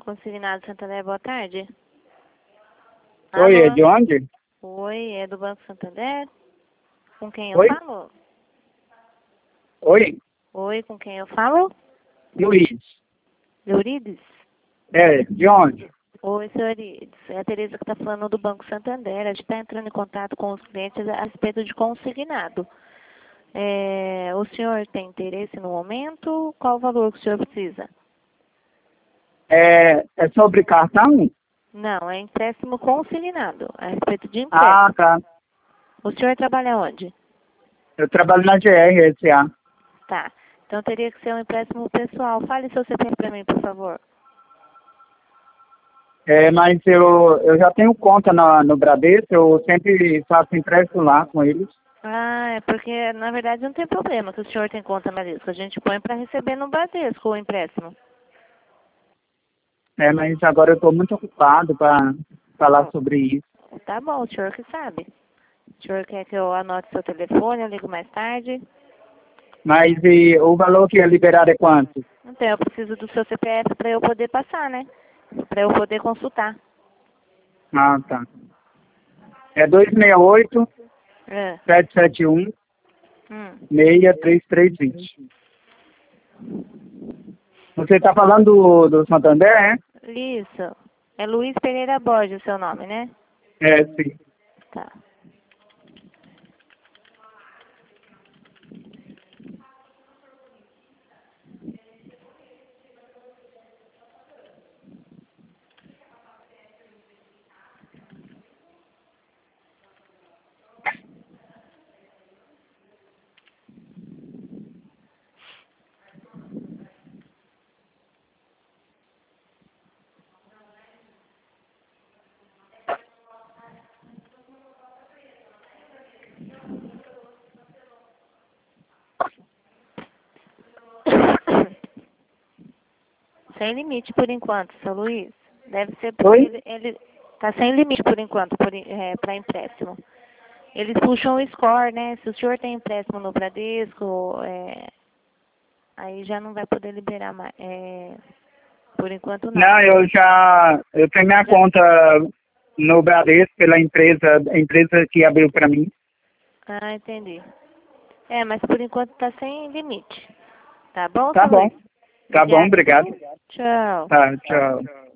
Consignado Santander, boa tarde. Oi, é Alô? de onde? Oi, é do Banco Santander? Com quem eu Oi? falo? Oi? Oi, com quem eu falo? Luiz. Eurides? É, de onde? Oi, senhor Eurides. É a Tereza que está falando do Banco Santander. A gente está entrando em contato com os clientes a respeito de consignado. O senhor tem interesse no momento? Qual o valor que o senhor precisa? É sobre cartão? Não, é empréstimo consignado, a respeito de Ah, empréstimo. tá. O senhor trabalha onde? Eu trabalho na GR SA. Tá. Então teria que ser um empréstimo pessoal. Fale seu CPF para mim, por favor. Mas eu já tenho conta no Bradesco, eu sempre faço empréstimo lá com eles. Ah, é porque, na verdade, não tem problema que o senhor tem conta no Bradesco. A gente põe para receber no Bradesco o empréstimo. Mas agora eu estou muito ocupado para falar sobre isso. Tá bom, o senhor que sabe. O senhor quer que eu anote seu telefone, eu ligo mais tarde? Mas e o valor que é liberado é quanto? Então, eu preciso do seu CPF para eu poder passar, né? Para eu poder consultar. Ah, tá. É 268 É. 771 Hum. 63320. Você está falando do Santander, é? Isso. É Luiz Pereira Borges o seu nome, né? É, sim. Tá. Sem limite por enquanto, seu Luiz. Deve ser porque Oi? ele tá sem limite por enquanto para empréstimo. Eles puxam o score, né? Se o senhor tem empréstimo no Bradesco, aí já não vai poder liberar mais. Por enquanto não. Não, eu tenho minha Já- conta no Bradesco pela empresa, a empresa que abriu para mim. Ah, entendi. Mas por enquanto tá sem limite. Tá bom, Tá seu bom, Luiz? tá bom, Obrigada, obrigado. viu? Tchau. Tá, tchau.